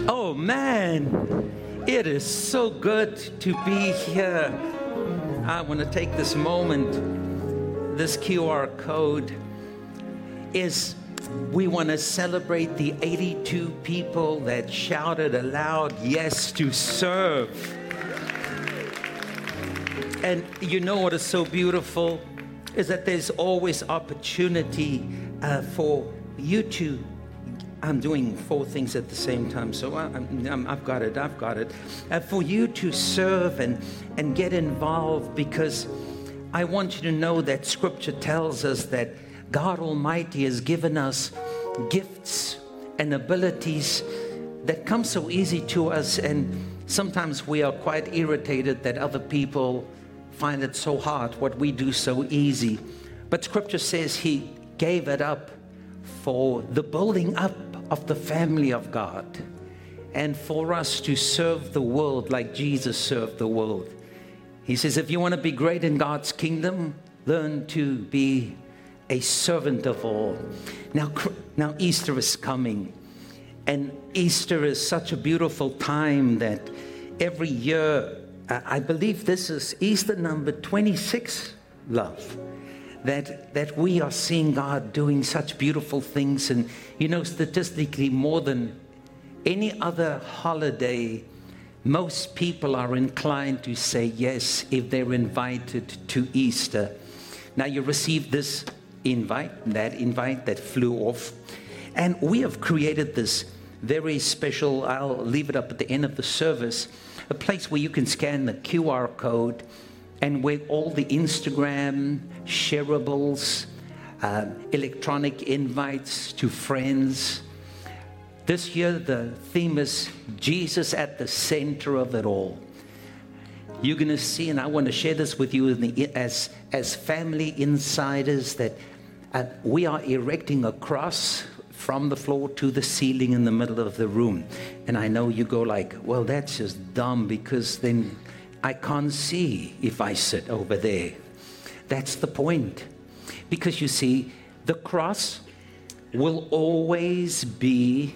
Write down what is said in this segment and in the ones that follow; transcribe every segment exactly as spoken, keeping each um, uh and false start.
Oh man, it is so good to be here. I want to take this moment. This Q R code is, we want to celebrate the eighty-two people that shouted aloud yes to serve. And you know what is so beautiful is that there's always opportunity uh, for you to, I'm doing four things at the same time, so I, I'm, I've got it, I've got it. Uh, for you to serve and, and get involved, because I want you to know that Scripture tells us that God Almighty has given us gifts and abilities that come so easy to us, and sometimes we are quite irritated that other people find it so hard, what we do so easy. But Scripture says He gave it up for the building up of the family of God, and for us to serve the world like Jesus served the world. He says, if you want to be great in God's kingdom, learn to be a servant of all. Now, now Easter is coming, and Easter is such a beautiful time that every year, I believe this is Easter number twenty-six, love, that that we are seeing God doing such beautiful things. And you know, statistically, more than any other holiday, most people are inclined to say yes if they're invited to Easter. Now, you received this invite, that invite that flew off, and we have created this very special, I'll leave it up at the end of the service, a place where you can scan the Q R code and where all the Instagram shareables, uh, electronic invites to friends. This year, the theme is Jesus at the center of it all. You're going to see, and I want to share this with you in the, as, as family insiders, that uh, we are erecting a cross from the floor to the ceiling in the middle of the room. And I know you go like, well, that's just dumb, because then I can't see if I sit over there. That's the point. Because you see, the cross will always be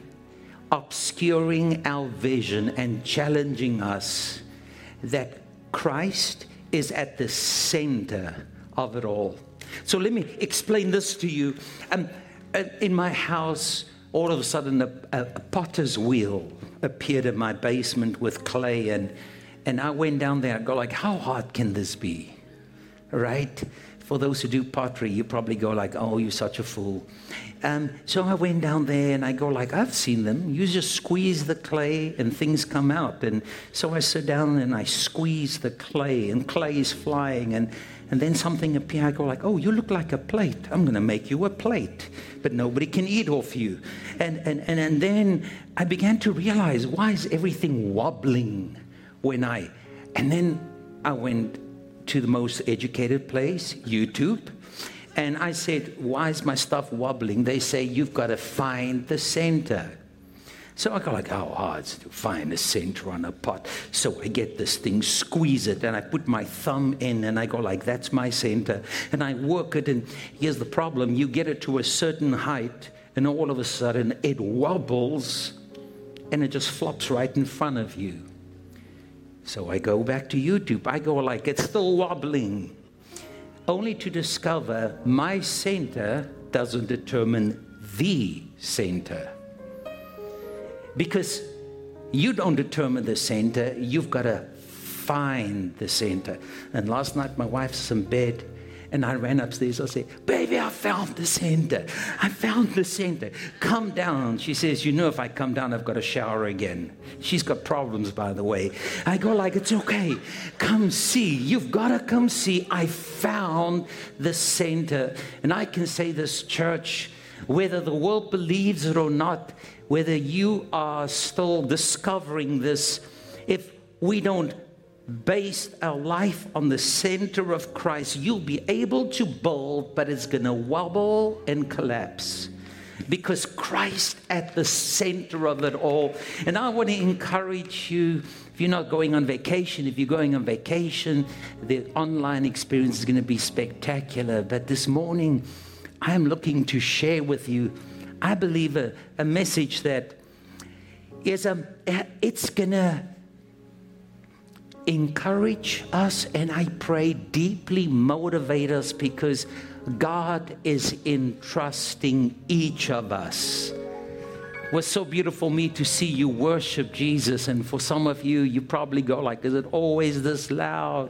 obscuring our vision and challenging us that Christ is at the center of it all. So let me explain this to you. Um, in my house, all of a sudden, a, a, a potter's wheel appeared in my basement with clay, and and I went down there. I go like, how hard can this be? Right? For those who do pottery, you probably go like, oh, you're such a fool. Um, so I went down there and I go like, I've seen them. You just squeeze the clay and things come out. And so I sit down and I squeeze the clay, and clay is flying, and and then something appears. I go like, oh, you look like a plate. I'm going to make you a plate, but nobody can eat off you. And, and, and, and then I began to realize, why is everything wobbling when I, and then I went to the most educated place, YouTube, and I said, why is my stuff wobbling? They say, you've got to find the center. So I go like, how hard is it to find the center on a pot? So I get this thing, squeeze it, and I put my thumb in, and I go like, that's my center. And I work it, and here's the problem. You get it to a certain height, and all of a sudden it wobbles, and it just flops right in front of you. So I go back to YouTube. I go like, it's still wobbling. Only to discover my center doesn't determine the center. Because you don't determine the center, you've got to find the center. And last night my wife's in bed, and I ran upstairs. I said, baby, I found the center. I found the center. Come down. She says, you know, if I come down, I've got to shower again. She's got problems, by the way. I go like, it's okay. Come see. You've got to come see. I found the center. And I can say this, church, whether the world believes it or not, whether you are still discovering this, if we don't base our life on the center of Christ, you'll be able to build, but it's going to wobble and collapse. Because Christ at the center of it all. And I want to encourage you, if you're not going on vacation, if you're going on vacation, the online experience is going to be spectacular. But this morning, I am looking to share with you, I believe, a, a message that is um, it's gonna encourage us, and I pray deeply motivate us, because God is entrusting each of us. It was so beautiful for me to see you worship Jesus, and for some of you, you probably go like, is it always this loud?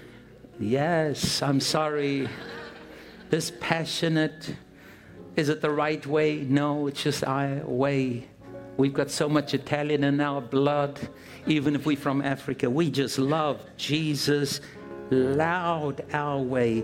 Yes, I'm sorry. This passionate. Is it the right way? No, it's just our way. We've got so much Italian in our blood. Even if we're from Africa, we just love Jesus loud our way.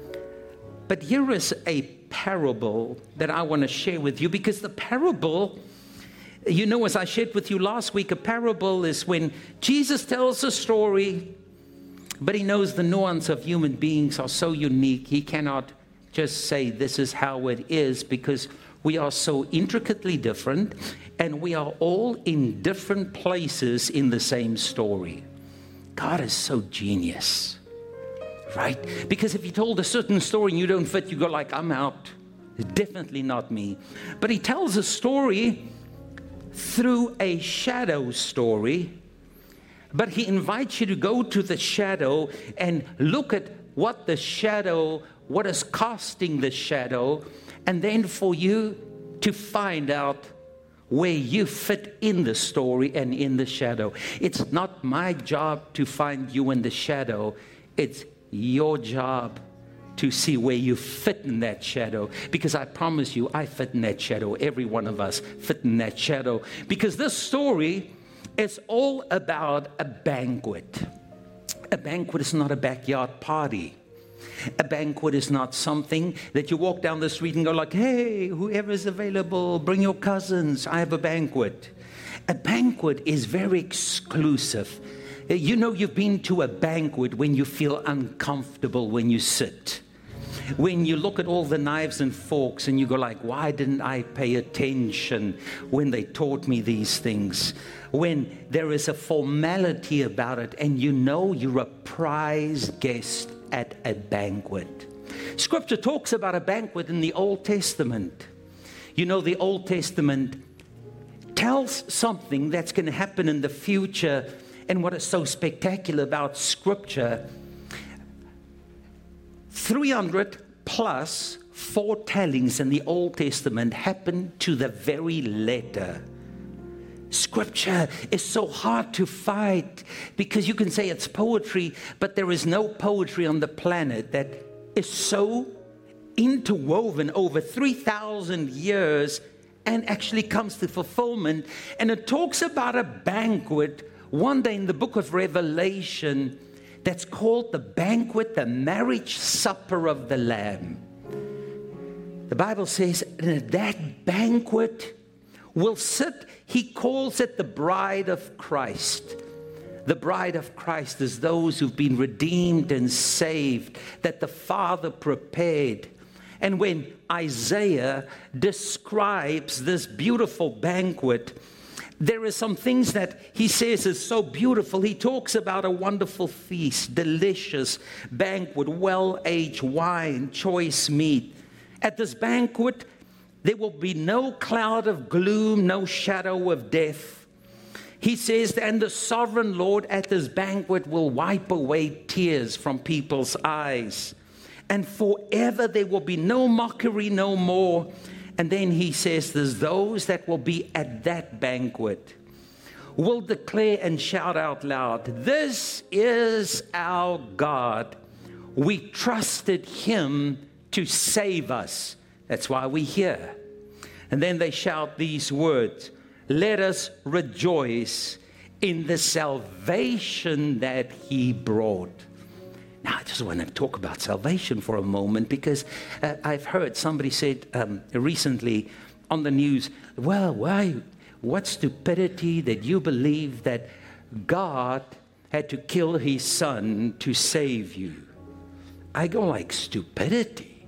But here is a parable that I want to share with you, because the parable, you know, as I shared with you last week, a parable is when Jesus tells a story, but he knows the nuance of human beings are so unique. He cannot just say this is how it is, because we are so intricately different, and we are all in different places in the same story. God is so genius, right? Because if he told a certain story and you don't fit, you go like, I'm out. Definitely not me. But he tells a story through a shadow story, but he invites you to go to the shadow and look at what the shadow, what is casting the shadow, and then for you to find out where you fit in the story and in the shadow. It's not my job to find you in the shadow. It's your job to see where you fit in that shadow. Because I promise you, I fit in that shadow. Every one of us fit in that shadow. Because this story is all about a banquet. A banquet is not a backyard party. A banquet is not something that you walk down the street and go like, hey, whoever's available, bring your cousins, I have a banquet. A banquet is very exclusive. You know, you've been to a banquet when you feel uncomfortable when you sit. When you look at all the knives and forks and you go like, why didn't I pay attention when they taught me these things? When there is a formality about it and you know you're a prized guest at a banquet. Scripture talks about a banquet in the Old Testament. You know, the Old Testament tells something that's going to happen in the future. And what is so spectacular about Scripture, three hundred plus foretellings in the Old Testament happen to the very letter. Scripture is so hard to fight because you can say it's poetry, but there is no poetry on the planet that is so interwoven over three thousand years and actually comes to fulfillment. And it talks about a banquet one day in the book of Revelation that's called the banquet, the marriage supper of the Lamb. The Bible says in that banquet will sit, he calls it the bride of Christ. The bride of Christ is those who've been redeemed and saved, that the Father prepared. And when Isaiah describes this beautiful banquet, there are some things that he says is so beautiful. He talks about a wonderful feast, delicious banquet, well-aged wine, choice meat. At this banquet, there will be no cloud of gloom, no shadow of death. He says, and the sovereign Lord at this banquet will wipe away tears from people's eyes. And forever there will be no mockery, no more. And then he says, there's those that will be at that banquet will declare and shout out loud, this is our God. We trusted him to save us. That's why we're here. And then they shout these words, let us rejoice in the salvation that he brought. Now, I just want to talk about salvation for a moment because uh, I've heard somebody said um, recently on the news, well, why, what stupidity that you believe that God had to kill his son to save you. I go like, stupidity.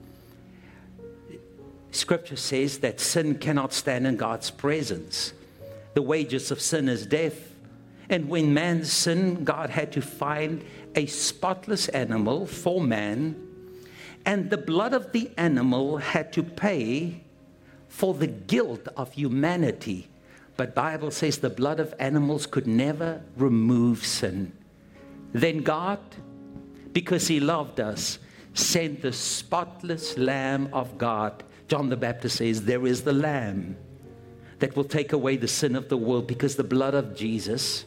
Scripture says that sin cannot stand in God's presence. The wages of sin is death. And when man sinned, God had to find a spotless animal for man, and the blood of the animal had to pay for the guilt of humanity. But Bible says the blood of animals could never remove sin. Then God, because he loved us, sent the spotless Lamb of God. John the Baptist says, there is the Lamb that will take away the sin of the world, because the blood of Jesus,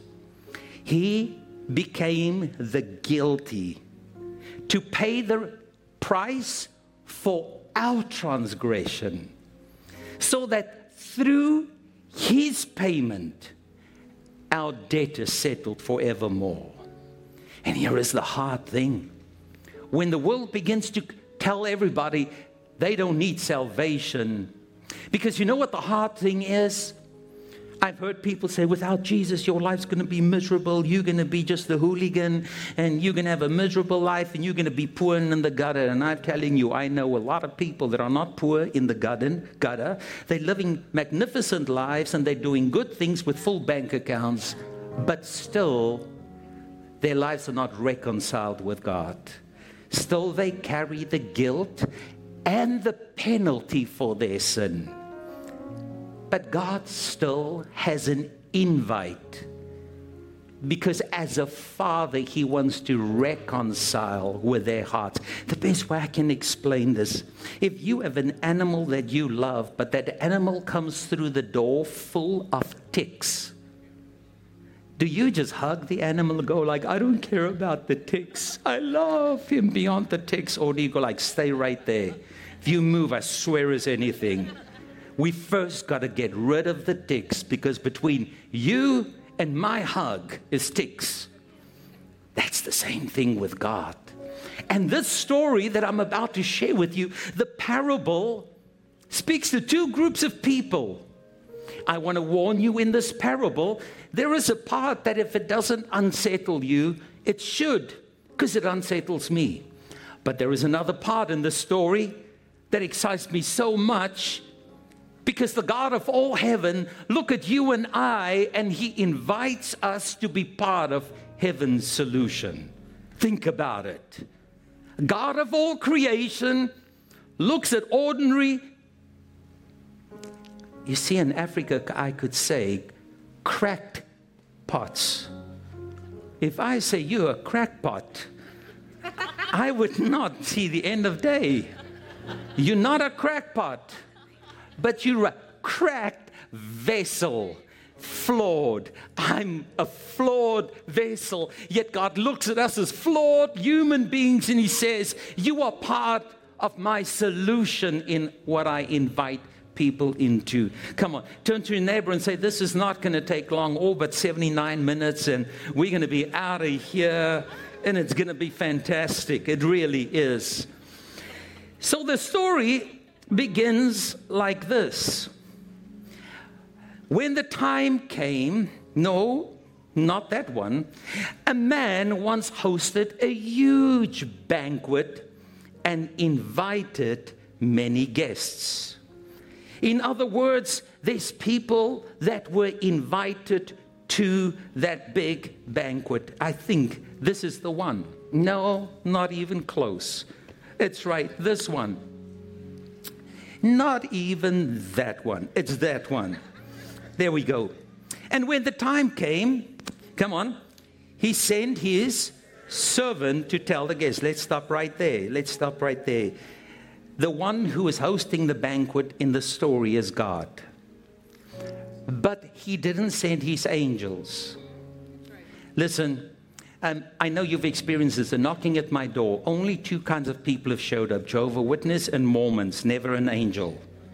he became the guilty to pay the price for our transgression, so that through his payment, our debt is settled forevermore. And here is the hard thing. When the world begins to tell everybody they don't need salvation, because you know what the hard thing is? I've heard people say, without Jesus, your life's going to be miserable. You're going to be just a hooligan, and you're going to have a miserable life, and you're going to be poor and in the gutter. And I'm telling you, I know a lot of people that are not poor in the gutter. They're living magnificent lives, and they're doing good things with full bank accounts, but still, their lives are not reconciled with God. Still, they carry the guilt and the penalty for their sin. But God still has an invite, because as a father, he wants to reconcile with their hearts. The best way I can explain this, if you have an animal that you love, but that animal comes through the door full of ticks, do you just hug the animal and go like, I don't care about the ticks, I love him beyond the ticks? Or do you go like, stay right there? If you move, I swear as anything. We first got to get rid of the ticks, because between you and my hug is ticks. That's the same thing with God. And this story that I'm about to share with you, the parable, speaks to two groups of people. I want to warn you, in this parable, there is a part that if it doesn't unsettle you, it should, because it unsettles me. But there is another part in the story that excites me so much, because the God of all heaven look at you and I, and he invites us to be part of heaven's solution. Think about it. God of all creation looks at ordinary, you see, in Africa, I could say, cracked pots. If I say you're a crackpot, I would not see the end of day. You're not a crackpot, but you're a cracked vessel, flawed. I'm a flawed vessel, yet God looks at us as flawed human beings, and he says, you are part of my solution in what I invite people into. Come on, turn to your neighbor and say, this is not going to take long, all but seventy-nine minutes, and we're going to be out of here, and it's going to be fantastic. It really is. So the story begins like this. When the time came, no, not that one, a man once hosted a huge banquet and invited many guests. In other words, there's people that were invited to that big banquet. I think this is the one. No, not even close. It's right, this one. Not even that one. It's that one. There we go. And when the time came, come on, he sent his servant to tell the guests. Let's stop right there. Let's stop right there. The one who is hosting the banquet in the story is God. But he didn't send his angels. Listen, um, I know you've experienced this. They're knocking at my door. Only two kinds of people have showed up. Jehovah's Witness and Mormons. Never an angel.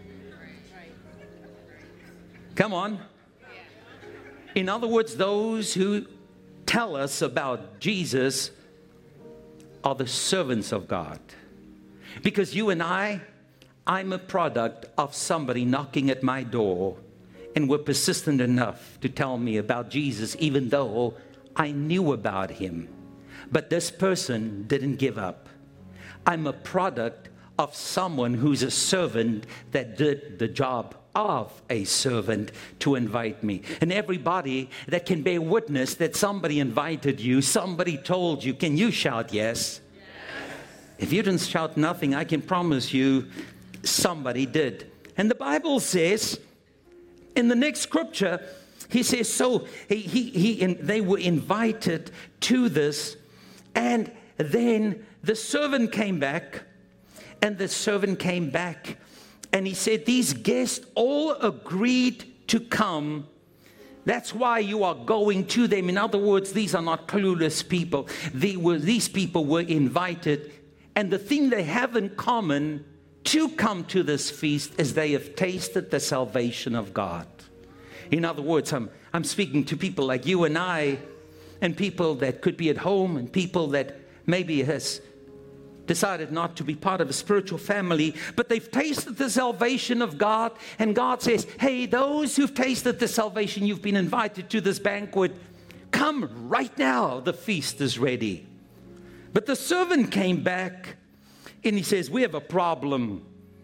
Come on. In other words, those who tell us about Jesus are the servants of God. Because you and I, I'm a product of somebody knocking at my door and were persistent enough to tell me about Jesus, even though I knew about him. But this person didn't give up. I'm a product of someone who's a servant that did the job of a servant to invite me. And everybody that can bear witness that somebody invited you, somebody told you, can you shout yes? If you didn't shout nothing, I can promise you somebody did. And the Bible says, in the next scripture, he says, so he, he, he and they were invited to this, and then the servant came back, and the servant came back, and he said, these guests all agreed to come. That's why you are going to them. In other words, these are not clueless people. They were, these people were invited, and the thing they have in common to come to this feast is they have tasted the salvation of God. In other words, I'm, I'm speaking to people like you and I, and people that could be at home, and people that maybe has decided not to be part of a spiritual family, but they've tasted the salvation of God, and God says, hey, those who've tasted the salvation, you've been invited to this banquet. Come right now, the feast is ready. But the servant came back, and he says, we have a problem.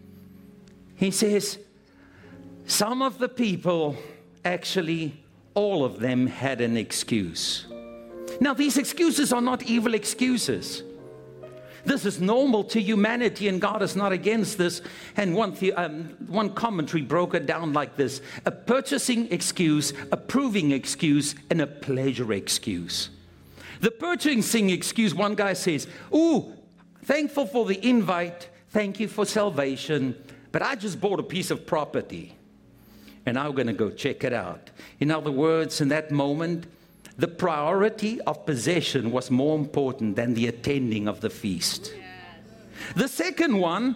He says, some of the people, actually, all of them had an excuse. Now, these excuses are not evil excuses. This is normal to humanity, and God is not against this. And one, the, um, one commentary broke it down like this: a purchasing excuse, a proving excuse, and a pleasure excuse. The purchasing excuse, one guy says, ooh, thankful for the invite, thank you for salvation, but I just bought a piece of property, and I'm going to go check it out. In other words, in that moment, the priority of possession was more important than the attending of the feast. Yes. The second one,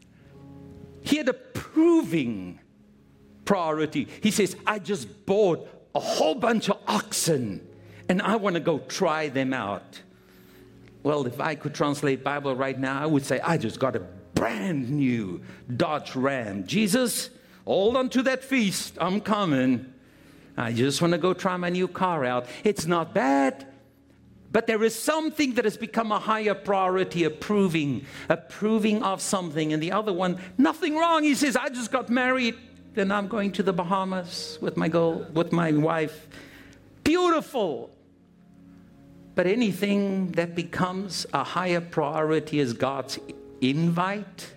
he had a proving priority. He says, I just bought a whole bunch of oxen, and I want to go try them out. Well, if I could translate Bible right now, I would say, I just got a brand new Dodge Ram. Jesus, hold on to that feast. I'm coming. I just want to go try my new car out. It's not bad, but there is something that has become a higher priority, approving, approving of something. And the other one, nothing wrong. He says, I just got married, and I'm going to the Bahamas with my girl, with my wife. Beautiful. But anything that becomes a higher priority as God's invite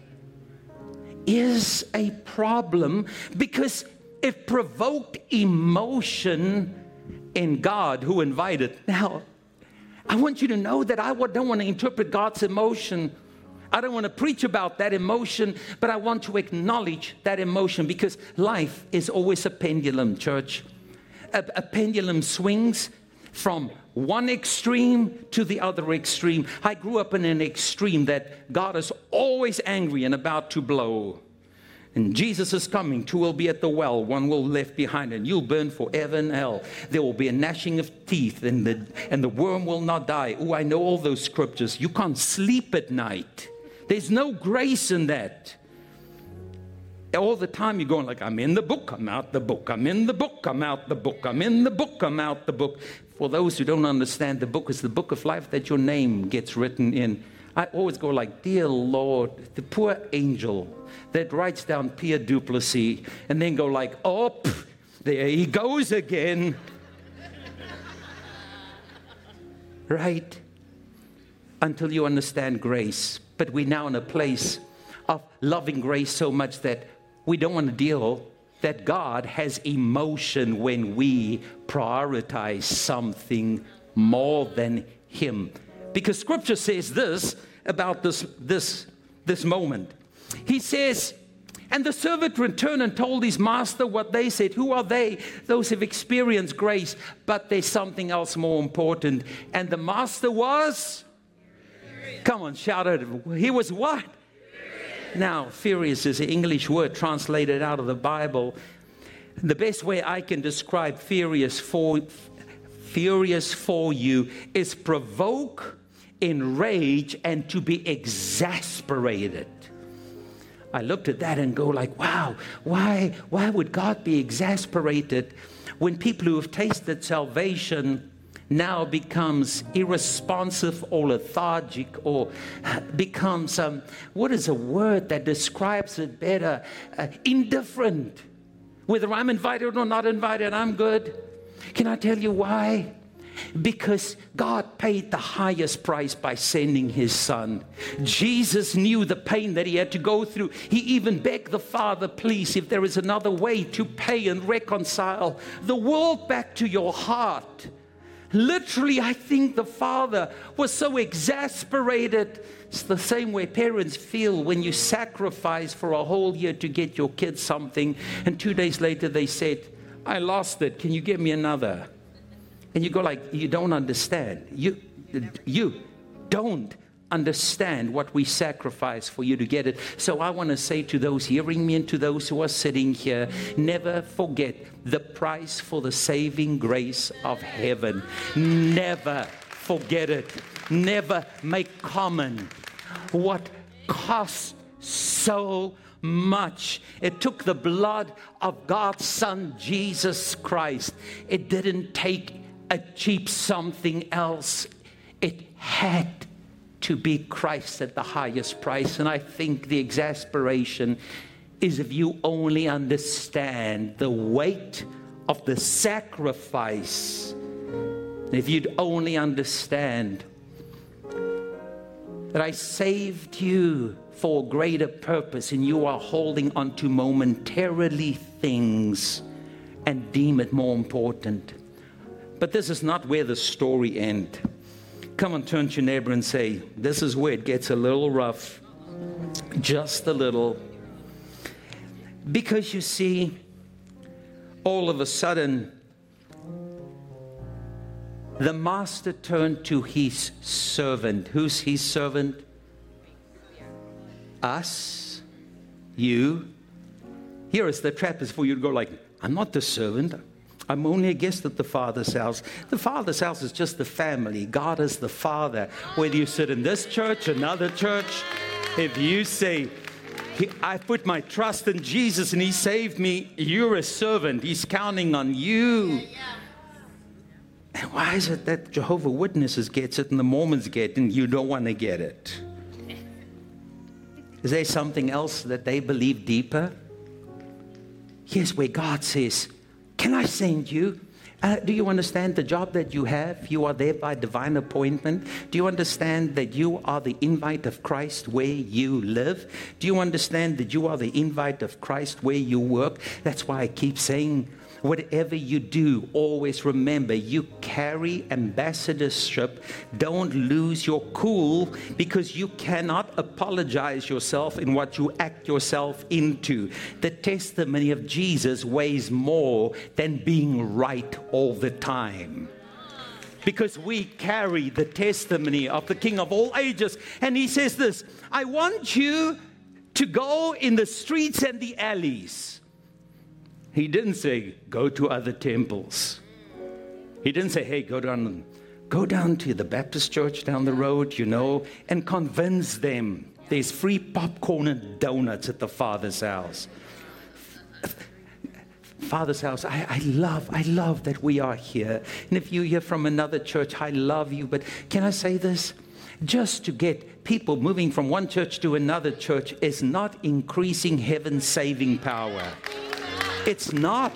is a problem, because it provoked emotion in God who invited. Now, I want you to know that I don't want to interpret God's emotion. I don't want to preach about that emotion, but I want to acknowledge that emotion, because life is always a pendulum, church. A, a pendulum swings from one extreme to the other extreme. I grew up in an extreme that God is always angry and about to blow. And Jesus is coming. Two will be at the well. One will be left behind, and you'll burn forever in hell. There will be a gnashing of teeth, and the, and the worm will not die. Oh, I know all those scriptures. You can't sleep at night. There's no grace in that. All the time you're going like, I'm in the book, I'm out the book. I'm in the book, I'm out the book. I'm in the book, I'm out the book. For those who don't understand, the book is the book of life that your name gets written in. I always go like, dear Lord, the poor angel that writes down Pierre Duplessis and then go like, oh, pff, there he goes again. Right? Until you understand grace. But we're now in a place of loving grace so much that we don't want to deal that God has emotion when we prioritize something more than Him. Because Scripture says this about this, this, this moment. He says, and the servant returned and told his master what they said. Who are they? Those who've experienced grace. But there's something else more important. And the master was? Furious. Come on, shout it. He was what? Furious. Now, furious is an English word translated out of the Bible. The best way I can describe furious for, furious for you is provoke, enrage, and to be exasperated. I looked at that and go like, wow, why, why would God be exasperated when people who have tasted salvation now becomes irresponsive or lethargic or becomes, um, what is a word that describes it better? Uh, indifferent. Whether I'm invited or not invited, I'm good. Can I tell you why? Because God paid the highest price by sending his son. Jesus knew the pain that he had to go through. He even begged the Father, please, if there is another way to pay and reconcile the world back to your heart. Literally, I think the Father was so exasperated. It's the same way parents feel when you sacrifice for a whole year to get your kids something, and two days later they said, I lost it, can you give me another? And you go like, you don't understand. You, you don't understand what we sacrifice for you to get it. So I want to say to those hearing me and to those who are sitting here, never forget the price for the saving grace of heaven. Never forget it. Never make common what costs so much. It took the blood of God's Son, Jesus Christ. It didn't take a cheap something else. It had to be Christ at the highest price. And I think the exasperation is if you only understand the weight of the sacrifice, if you'd only understand that I saved you for a greater purpose and you are holding on to momentarily things and deem it more important. But this is not where the story ends. Come on, turn to your neighbor and say, this is where it gets a little rough. Just a little. Because you see, all of a sudden, the master turned to his servant. Who's his servant? Us. You. Here is the trap is for you to go like, I'm not the servant. I'm only a guest at the Father's house. The Father's house is just the family. God is the Father. Whether you sit in this church, another church, if you say, I put my trust in Jesus and he saved me, you're a servant. He's counting on you. And why is it that Jehovah's Witnesses gets it and the Mormons get it and you don't want to get it? Is there something else that they believe deeper? Here's where God says, can I send you? Uh, do you understand the job that you have? You are there by divine appointment. Do you understand that you are the invite of Christ where you live? Do you understand that you are the invite of Christ where you work? That's why I keep saying, whatever you do, always remember you carry ambassadorship. Don't lose your cool, because you cannot apologize yourself in what you act yourself into. The testimony of Jesus weighs more than being right all the time. Because we carry the testimony of the King of all ages. And he says this, I want you to go in the streets and the alleys. He didn't say, go to other temples. He didn't say, hey, go down, go down to the Baptist church down the road, you know, and convince them there's free popcorn and donuts at the Father's house. Father's house, I, I love, I love that we are here. And if you're here from another church, I love you. But can I say this? Just to get people moving from one church to another church is not increasing heaven's saving power. It's not.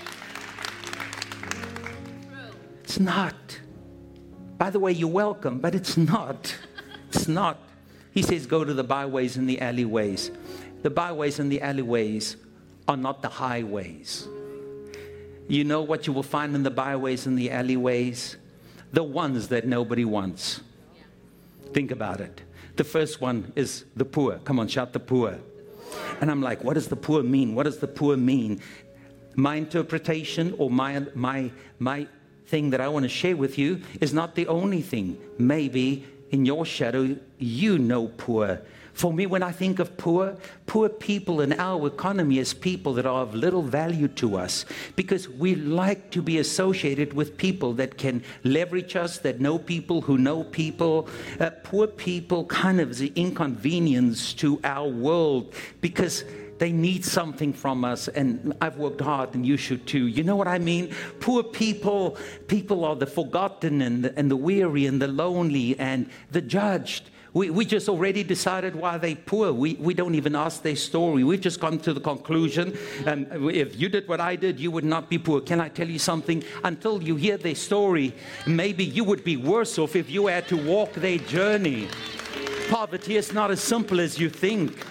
It's not. By the way, you're welcome, but it's not. It's not. He says, go to the byways and the alleyways. The byways and the alleyways are not the highways. You know what you will find in the byways and the alleyways? The ones that nobody wants. Think about it. The first one is the poor. Come on, shout the poor. And I'm like, what does the poor mean? What does the poor mean? My interpretation or my my my thing that I want to share with you is not the only thing. Maybe in your shadow, you know poor. For me, when I think of poor, poor people in our economy is people that are of little value to us, because we like to be associated with people that can leverage us, that know people who know people. Uh, poor people kind of is an inconvenience to our world because they need something from us, and I've worked hard, and you should too. You know what I mean? Poor people, people are the forgotten and the, and the weary and the lonely and the judged. We, we just already decided why they're poor. We, we don't even ask their story. We've just come to the conclusion, um, if you did what I did, you would not be poor. Can I tell you something? Until you hear their story, maybe you would be worse off if you had to walk their journey. Poverty is not as simple as you think.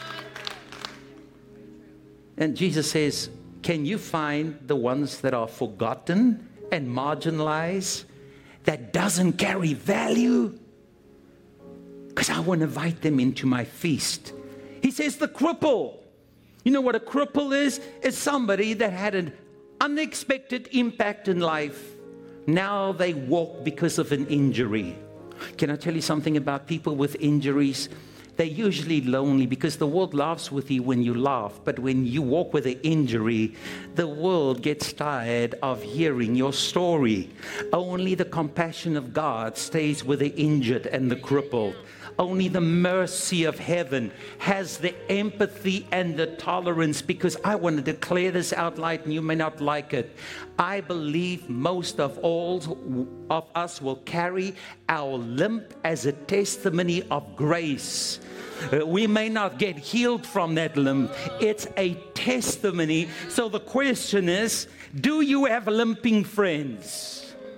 And Jesus says, can you find the ones that are forgotten and marginalized, that doesn't carry value? Because I want to invite them into my feast. He says the cripple. You know what a cripple is? It's somebody that had an unexpected impact in life. Now they walk because of an injury. Can I tell you something about people with injuries? They're usually lonely because the world laughs with you when you laugh. But when you walk with an injury, the world gets tired of hearing your story. Only the compassion of God stays with the injured and the crippled. Only the mercy of heaven has the empathy and the tolerance, because I want to declare this out loud and you may not like it. I believe most of all of us will carry our limp as a testimony of grace. Uh, we may not get healed from that limp. It's a testimony. So the question is, do you have limping friends?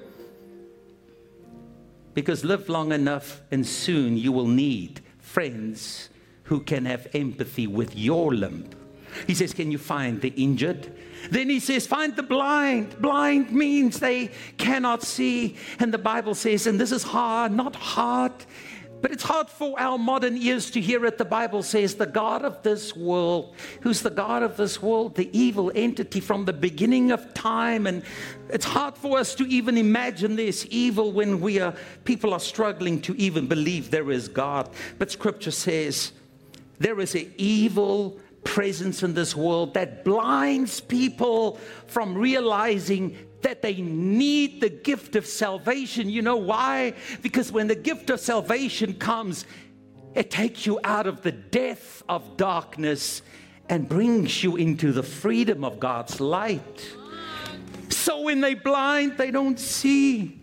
Because live long enough and soon you will need friends who can have empathy with your limp. He says, can you find the injured? Then he says, find the blind. Blind means they cannot see. And the Bible says, and this is hard, not hard, but it's hard for our modern ears to hear it. The Bible says the God of this world. Who's the God of this world? The evil entity from the beginning of time. And it's hard for us to even imagine this evil when we are, people are struggling to even believe there is God. But Scripture says there is an evil presence in this world that blinds people from realizing that they need the gift of salvation. You know why? Because when the gift of salvation comes, it takes you out of the death of darkness and brings you into the freedom of God's light. So when they're blind, they don't see.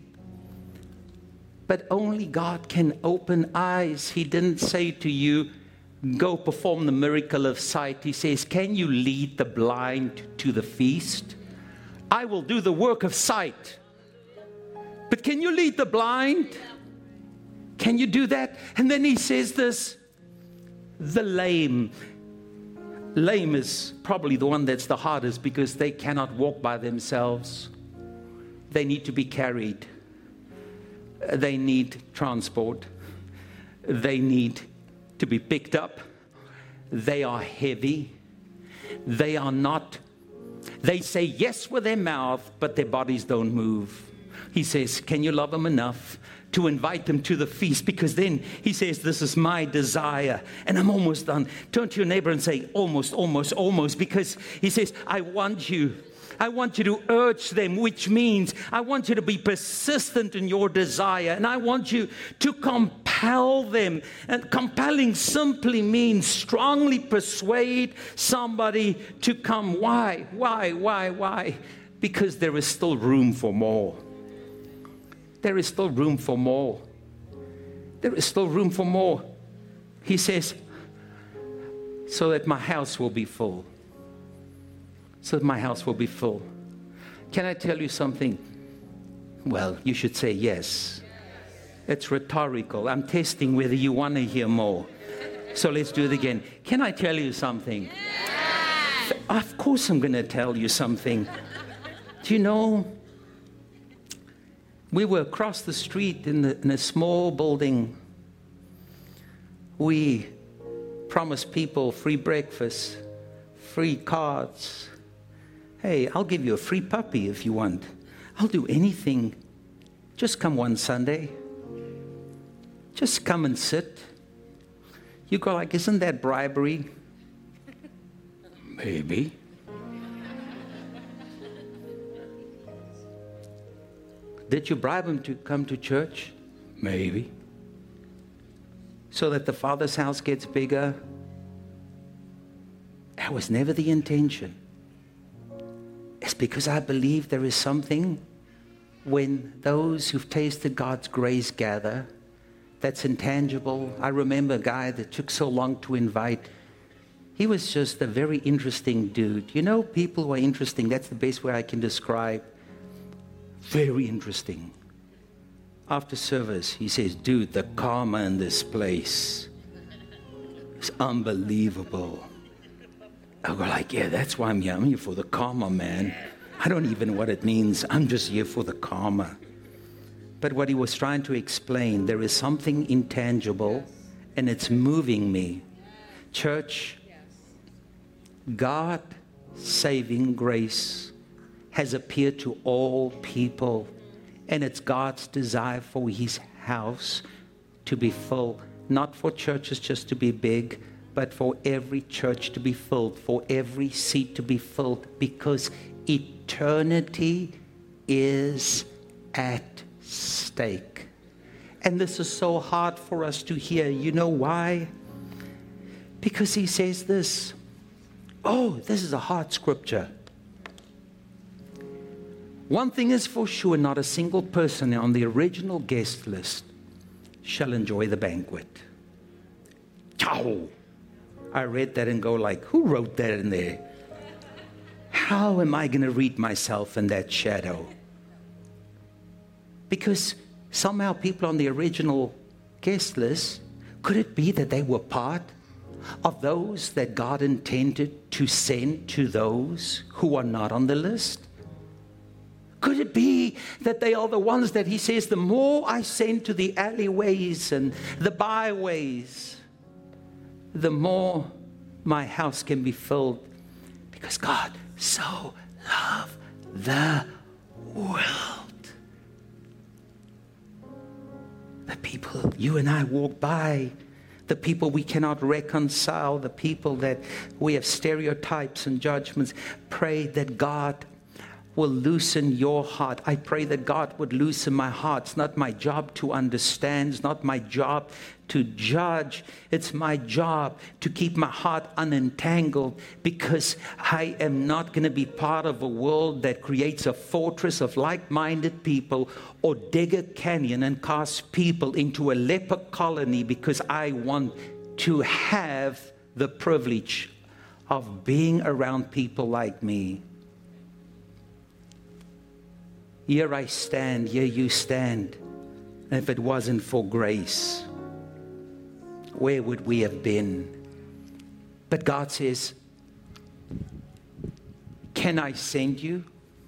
But only God can open eyes. He didn't say to you, go perform the miracle of sight. He says, can you lead the blind to the feast? I will do the work of sight. But can you lead the blind? Can you do that? And then he says this, the lame. Lame is probably the one that's the hardest because they cannot walk by themselves. They need to be carried. They need transport. They need to be picked up. They are heavy. They are not, they say yes with their mouth, but their bodies don't move. He says, can you love them enough to invite them to the feast? Because then he says, this is my desire. And I'm almost done. Turn to your neighbor and say, almost, almost, almost. Because he says, I want you. I want you to urge them, which means I want you to be persistent in your desire. And I want you to compel them. And compelling simply means strongly persuade somebody to come. Why? Why? Why? Why? Because there is still room for more. There is still room for more. There is still room for more. He says, so that my house will be full. So that my house will be full. Can I tell you something? Well, you should say yes. It's rhetorical. I'm testing whether you want to hear more. So let's do it again. Can I tell you something? Yes. Of course I'm going to tell you something. Do you know, we were across the street in, the, in a small building. We promised people free breakfast, free cards. Hey, I'll give you a free puppy if you want. I'll do anything. Just come one Sunday. Just come and sit. You go like, isn't that bribery? Maybe. Did you bribe him to come to church? Maybe. So that the Father's house gets bigger? That was never the intention. It's because I believe there is something when those who've tasted God's grace gather, that's intangible. I remember a guy that took so long to invite. He was just a very interesting dude. You know, people who are interesting, that's the best way I can describe. Very interesting. After service, he says, dude, the karma in this place is unbelievable. I go like, yeah, that's why I'm here. I'm here for the karma, man. I don't even know what it means. I'm just here for the karma. But what he was trying to explain, there is something intangible, and it's moving me. Church, God saving grace has appeared to all people, and it's God's desire for his house to be full, not for churches just to be big, but for every church to be filled, for every seat to be filled, because eternity is at stake. And this is so hard for us to hear. You know why? Because he says this. Oh, this is a hard scripture. One thing is for sure, not a single person on the original guest list shall enjoy the banquet. Ciao. I read that and go like, who wrote that in there? How am I going to read myself in that shadow? Because somehow people on the original guest list, could it be that they were part of those that God intended to send to those who are not on the list? Could it be that they are the ones that he says, the more I send to the alleyways and the byways, the more my house can be filled, because God so loved the world. The people you and I walk by, the people we cannot reconcile, the people that we have stereotypes and judgments. Pray that God will loosen your heart. I pray that God would loosen my heart. It's not my job to understand. It's not my job to judge. It's my job to keep my heart unentangled, because I am not going to be part of a world that creates a fortress of like-minded people, or dig a canyon and cast people into a leper colony because I want to have the privilege of being around people like me. Here I stand, here you stand. And if it wasn't for grace, where would we have been? But God says, can I send you?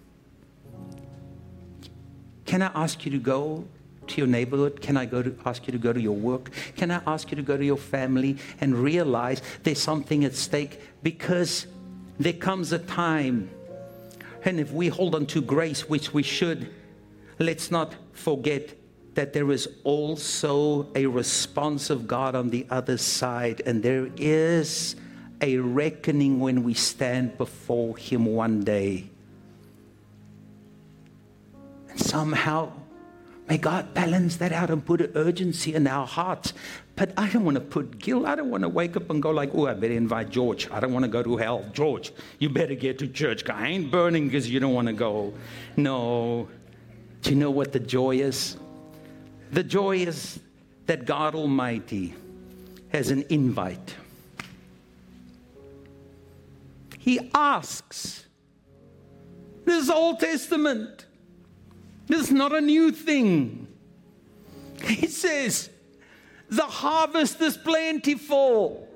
Can I ask you to go to your neighborhood? Can I go to ask you to go to your work? Can I ask you to go to your family and realize there's something at stake? Because there comes a time, and if we hold on to grace, which we should, let's not forget that there is also a response of God on the other side. And there is a reckoning when we stand before him one day. And somehow, may God balance that out and put an urgency in our hearts. But I don't want to put guilt. I don't want to wake up and go like, oh, I better invite George. I don't want to go to hell. George, you better get to church. I ain't burning because you don't want to go. No. Do you know what the joy is? The joy is that God Almighty has an invite. He asks. This is Old Testament. This is not a new thing. He says, the harvest is plentiful,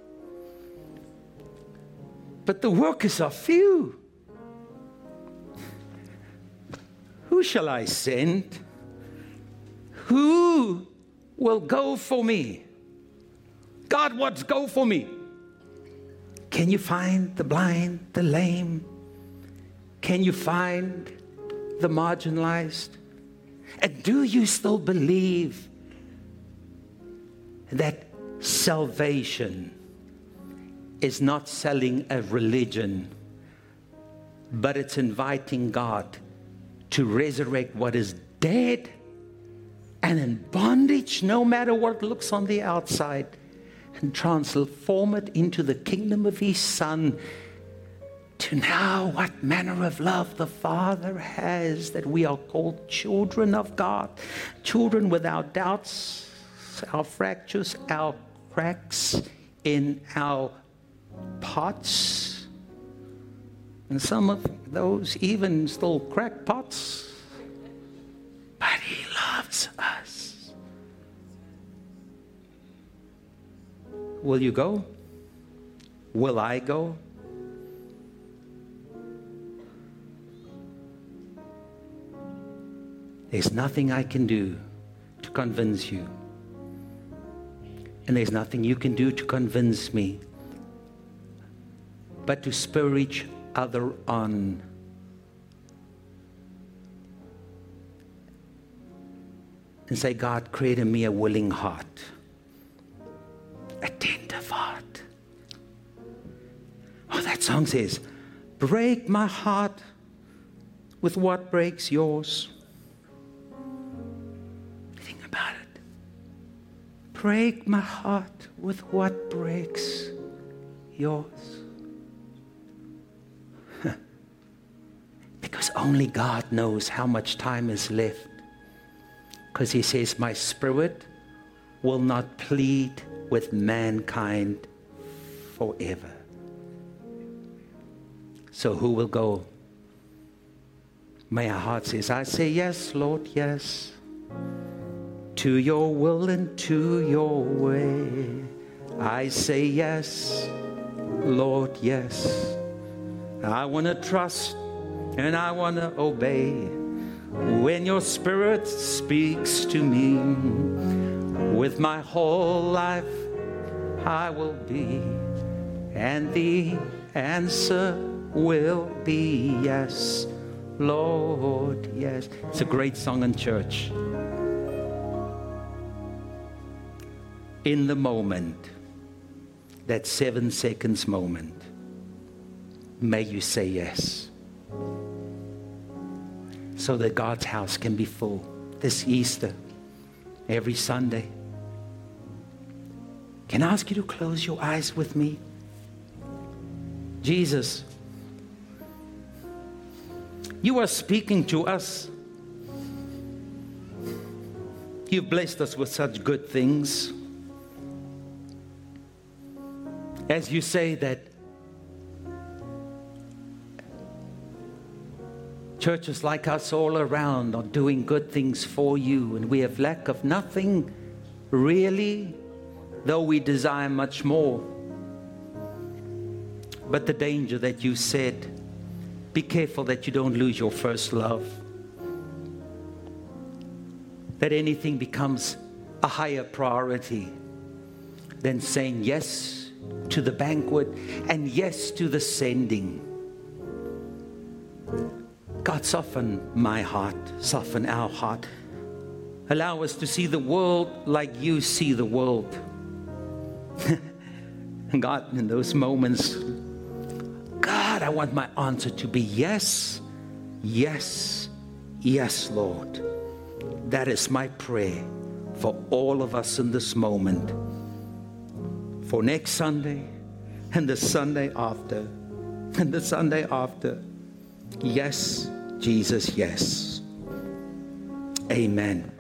but the workers are few. Who shall I send? Who will go for me? God, what's go for me? Can you find the blind, the lame? Can you find the marginalized? And do you still believe that salvation is not selling a religion, but it's inviting God to resurrect what is dead and in bondage, no matter what it looks on the outside, and transform it into the kingdom of his Son? To know what manner of love the Father has, that we are called children of God, children without doubts, cracks, our fractures, our cracks in our pots. And some of those even still crackpots. But he loves us. Will you go? Will I go? There's nothing I can do to convince you. And there's nothing you can do to convince me, but to spur each other on. And say, God, create in me a willing heart, a attentive heart. Oh, that song says, break my heart with what breaks yours. Think about it. Break my heart with what breaks yours. Because only God knows how much time is left. Because he says, my spirit will not plead with mankind forever. So who will go? My heart says, I say yes, Lord, yes. To your will and to your way. I say yes, Lord, yes. I want to trust and I want to obey. When your spirit speaks to me, with my whole life I will be, and the answer will be yes, Lord, yes. It's a great song in church. In the moment, that seven seconds moment, may you say yes, so that God's house can be full this Easter, every Sunday. Can I ask you to close your eyes with me? Jesus, you are speaking to us. You've blessed us with such good things. As you say that churches like us all around are doing good things for you, and we have lack of nothing, really, though we desire much more. But the danger that you said, be careful that you don't lose your first love. That anything becomes a higher priority than saying yes to the banquet and yes to the sending. God, soften my heart, soften our heart. Allow us to see the world like you see the world. And God, in those moments, God, I want my answer to be yes, yes, yes, Lord. That is my prayer for all of us in this moment. For next Sunday, and the Sunday after, and the Sunday after. Yes, Jesus, yes. Amen.